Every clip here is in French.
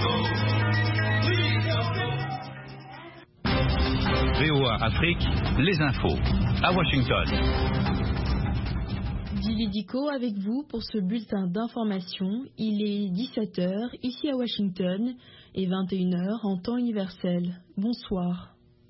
VOA Afrique, les infos, à Washington. Dili Diko avec vous pour ce bulletin d'information. Il est 17h ici à Washington et 21h en temps universel. Bonsoir.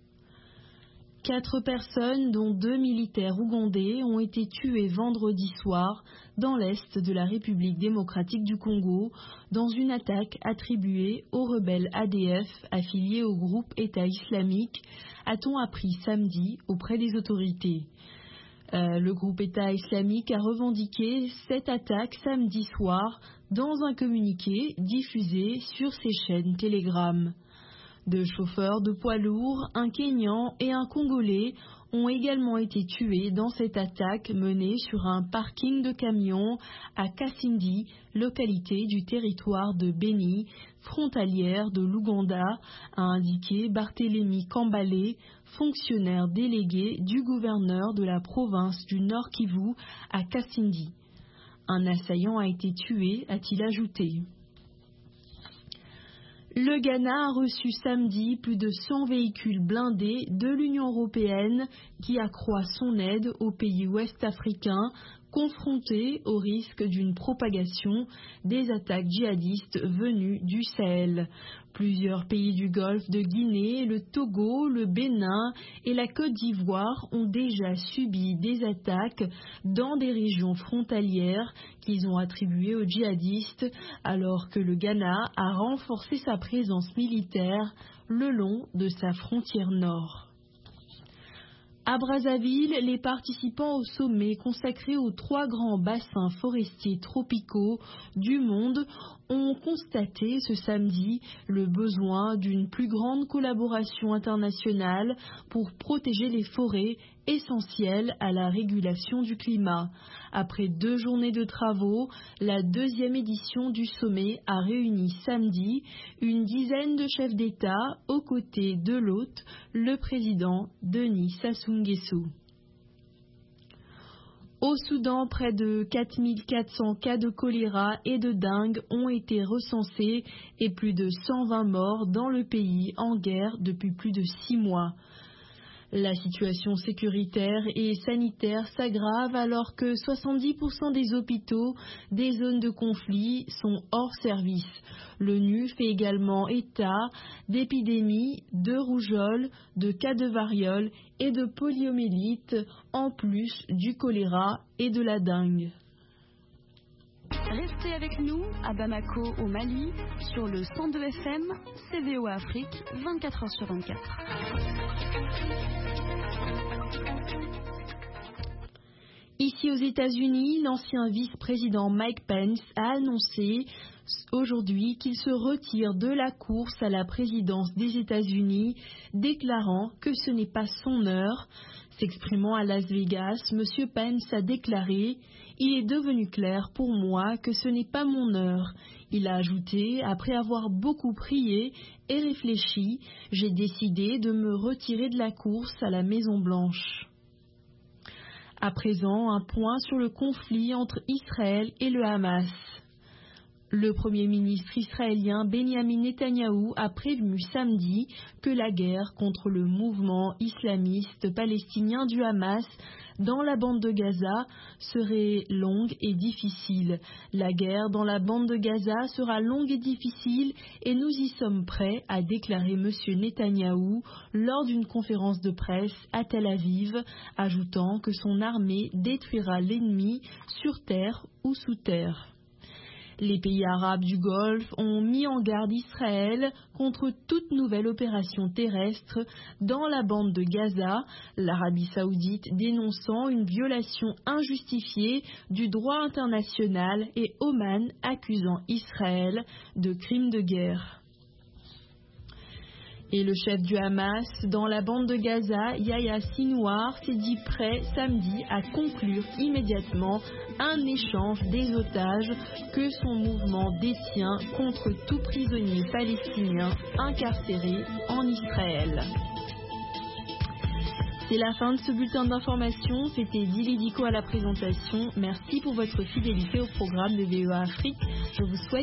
4 personnes, dont 2 militaires ougandais, ont été tuées vendredi soir dans l'est de la République démocratique du Congo dans une attaque attribuée aux rebelles ADF affiliés au groupe État islamique, a-t-on appris samedi auprès des autorités. Le groupe État islamique a revendiqué cette attaque samedi soir dans un communiqué diffusé sur ses chaînes Telegram. 2 chauffeurs de poids lourds, un Kényan et un Congolais, ont également été tués dans cette attaque menée sur un parking de camions à Kasindi, localité du territoire de Beni, frontalière de l'Ouganda, a indiqué Barthélemy Kambale, fonctionnaire délégué du gouverneur de la province du Nord Kivu à Kasindi. Un assaillant a été tué, a-t-il ajouté. Le Ghana a reçu samedi plus de 100 véhicules blindés de l'Union européenne qui accroît son aide aux pays ouest-africains confrontés au risque d'une propagation des attaques djihadistes venues du Sahel. Plusieurs pays du Golfe de Guinée, le Togo, le Bénin et la Côte d'Ivoire ont déjà subi des attaques dans des régions frontalières qu'ils ont attribuées aux djihadistes, alors que le Ghana a renforcé sa présence militaire le long de sa frontière nord. À Brazzaville, les participants au sommet consacré aux 3 grands bassins forestiers tropicaux du monde ont constaté ce samedi le besoin d'une plus grande collaboration internationale pour protéger les forêts essentielles à la régulation du climat. Après 2 journées de travaux, la 2e édition du sommet a réuni samedi une dizaine de chefs d'État aux côtés de l'hôte, le président Denis Sassou Nguesso. Au Soudan, près de 4400 cas de choléra et de dengue ont été recensés et plus de 120 morts dans le pays en guerre depuis plus de 6 mois. La situation sécuritaire et sanitaire s'aggrave alors que 70% des hôpitaux des zones de conflit sont hors service. L'ONU fait également état d'épidémies de rougeole, de cas de variole et de poliomyélite, en plus du choléra et de la dengue. Restez avec nous à Bamako au Mali sur le 102 FM, VOA Afrique, 24h sur 24. Ici aux États-Unis, l'ancien vice-président Mike Pence a annoncé aujourd'hui qu'il se retire de la course à la présidence des États-Unis, déclarant que ce n'est pas son heure. S'exprimant à Las Vegas, M. Pence a déclaré « Il est devenu clair pour moi que ce n'est pas mon heure ». Il a ajouté « Après avoir beaucoup prié et réfléchi, j'ai décidé de me retirer de la course à la Maison-Blanche ». À présent, un point sur le conflit entre Israël et le Hamas. Le Premier ministre israélien Benjamin Netanyahou a prévenu samedi que la guerre contre le mouvement islamiste palestinien du Hamas dans la bande de Gaza serait longue et difficile. La guerre dans la bande de Gaza sera longue et difficile et nous y sommes prêts, a déclaré M. Netanyahou lors d'une conférence de presse à Tel Aviv, ajoutant que son armée détruira l'ennemi sur terre ou sous terre. Les pays arabes du Golfe ont mis en garde Israël contre toute nouvelle opération terrestre dans la bande de Gaza, l'Arabie saoudite dénonçant une violation injustifiée du droit international et Oman accusant Israël de crimes de guerre. Et le chef du Hamas dans la bande de Gaza, Yahya Sinwar, s'est dit prêt samedi à conclure immédiatement un échange des otages que son mouvement détient contre tout prisonnier palestinien incarcéré en Israël. C'est la fin de ce bulletin d'information. C'était Dili Diko à la présentation. Merci pour votre fidélité au programme de VOA Afrique. Je vous souhaite